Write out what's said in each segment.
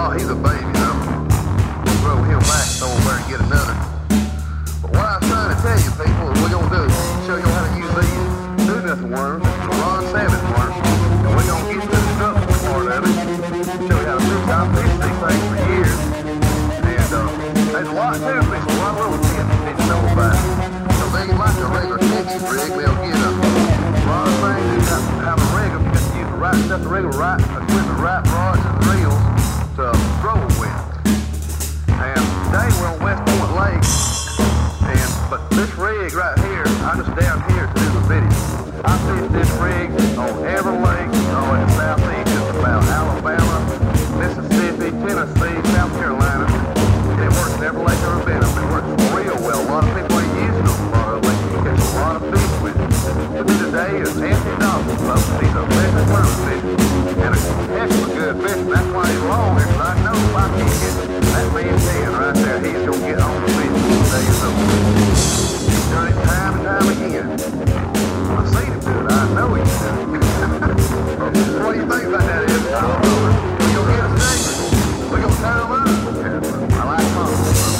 Oh, he's a baby, though. Throw him back, throw him there and get another. But what I was trying to tell you, people, is we're going to do is show you how to use these do-nothing worms, the Ron Savage worms, and we're going to get to the structural part of it, show you how to fish. I've fished these things for years, and there's a lot to fish, a lot of little tips you need to know about. So they like a regular Texas rig, they'll get a lot of things. You got to have a rig, you got to use the right stuff, the rig, right equipment, right rods and reels to throw them with. And today we're on West Point Lake, but this rig right here, I'm just down here to do the video. I fish this rig on every lake, in the southeast, just about Alabama, Mississippi, Tennessee, South Carolina. And it works in every lake I've ever been on. It works real well. A lot of people ain't using them. A lot of lakes you catch a lot of fish with it. With me today is Anthony Dawson, folks. He's a legend worm fish. And a heck of a good fish. That's why he's long here, because I know if I can't get that man can right there, he's going to get on the fish today. So he's done it time and time again. I've seen him do it. I know he's done it. What do you think about that, Ed? I don't know. We're going to get a steak. We're going to tie him up. I like fun.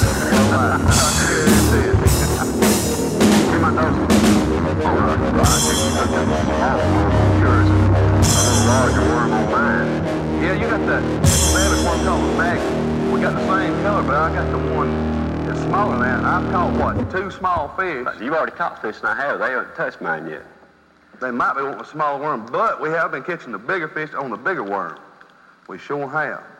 Give my nose. All right. I think you got that yours. A little larger worm on mine. Yeah, you got that savage one called the Magnet. We got the same color, but I got the one that's smaller than that. I've caught, what, 2 small fish. You've already caught fish, and I have. They haven't touched mine yet. They might be wanting a small worm, but we have been catching the bigger fish on the bigger worm. We sure have.